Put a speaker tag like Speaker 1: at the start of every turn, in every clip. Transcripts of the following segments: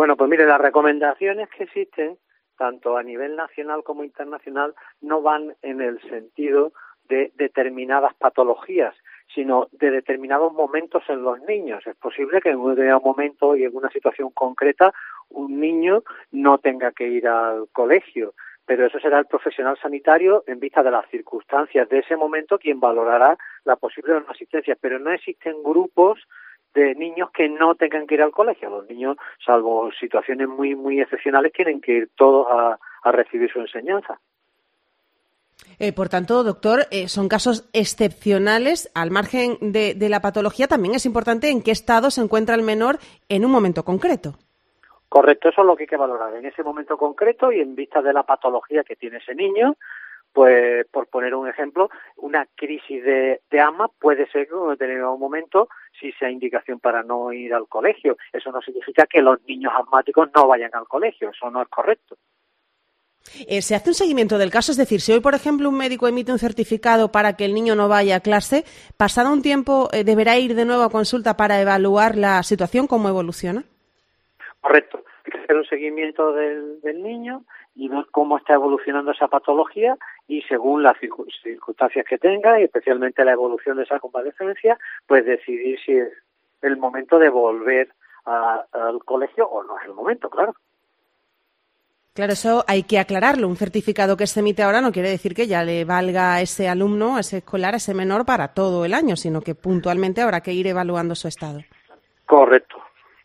Speaker 1: Bueno, pues mire, las recomendaciones que existen, tanto a nivel nacional como internacional, no van en el sentido de determinadas patologías, sino de determinados momentos en los niños. Es posible que en un determinado momento y en una situación concreta un niño no tenga que ir al colegio, pero eso será el profesional sanitario en vista de las circunstancias de ese momento quien valorará la posible o no asistencia, pero no existen grupos de niños que no tengan que ir al colegio. Los niños, salvo situaciones muy excepcionales, tienen que ir todos a recibir su enseñanza.
Speaker 2: Por tanto, doctor, son casos excepcionales. Al margen de la patología, también es importante en qué estado se encuentra el menor en un momento concreto.
Speaker 1: Correcto, eso es lo que hay que valorar en ese momento concreto y en vista de la patología que tiene ese niño. Pues, por poner un ejemplo, una crisis de asma puede ser que en un determinado momento sí sea indicación para no ir al colegio. Eso no significa que los niños asmáticos no vayan al colegio, eso no es correcto.
Speaker 2: ¿Se hace un seguimiento del caso? Es decir, si hoy, por ejemplo, un médico emite un certificado para que el niño no vaya a clase, pasado un tiempo, ¿deberá ir de nuevo a consulta para evaluar la situación, cómo evoluciona?
Speaker 1: Correcto. Hay que hacer un seguimiento del niño y ver cómo está evolucionando esa patología y según las circunstancias que tenga y especialmente la evolución de esa convalecencia, pues decidir si es el momento de volver al colegio o no es el momento, claro.
Speaker 2: Claro, eso hay que aclararlo. Un certificado que se emite ahora no quiere decir que ya le valga a ese alumno, a ese escolar, a ese menor para todo el año, sino que puntualmente habrá que ir evaluando su estado.
Speaker 1: Correcto.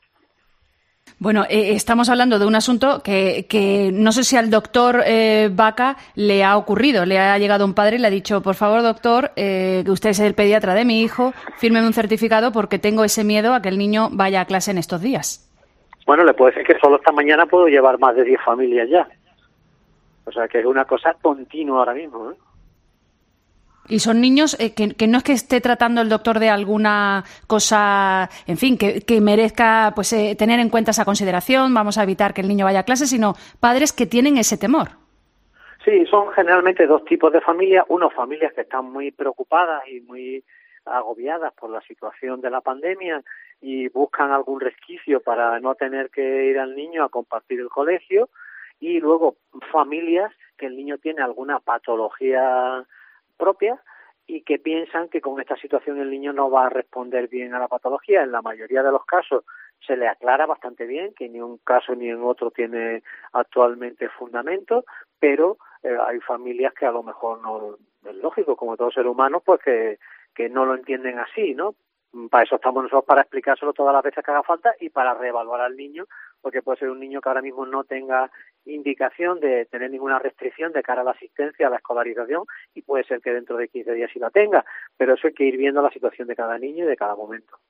Speaker 3: Bueno, estamos hablando de un asunto que no sé si al doctor Vaca le ha ocurrido. Le ha llegado un padre y le ha dicho, por favor, doctor, que usted es el pediatra de mi hijo, fírmeme un certificado porque tengo ese miedo a que el niño vaya a clase en estos días.
Speaker 1: Bueno, le puedo decir que solo esta mañana puedo llevar más de 10 familias ya. O sea, que es una cosa continua ahora mismo, ¿eh?
Speaker 3: Y son niños que no es que esté tratando el doctor de alguna cosa, en fin, que merezca pues tener en cuenta esa consideración, vamos a evitar que el niño vaya a clase, sino padres que tienen ese temor.
Speaker 1: Sí, son generalmente dos tipos de familias. Uno, familias que están muy preocupadas y muy agobiadas por la situación de la pandemia y buscan algún resquicio para no tener que ir al niño a compartir el colegio. Y luego familias que el niño tiene alguna patología propia y que piensan que con esta situación el niño no va a responder bien a la patología. En la mayoría de los casos se le aclara bastante bien que ni un caso ni en otro tiene actualmente fundamento, pero hay familias que a lo mejor no es lógico, como todo ser humano, pues que no lo entienden así, ¿no? Para eso estamos nosotros, para explicárselo todas las veces que haga falta y para reevaluar al niño, porque puede ser un niño que ahora mismo no tenga indicación de tener ninguna restricción de cara a la asistencia, a la escolarización, y puede ser que dentro de 15 días sí la tenga, pero eso hay que ir viendo la situación de cada niño y de cada momento.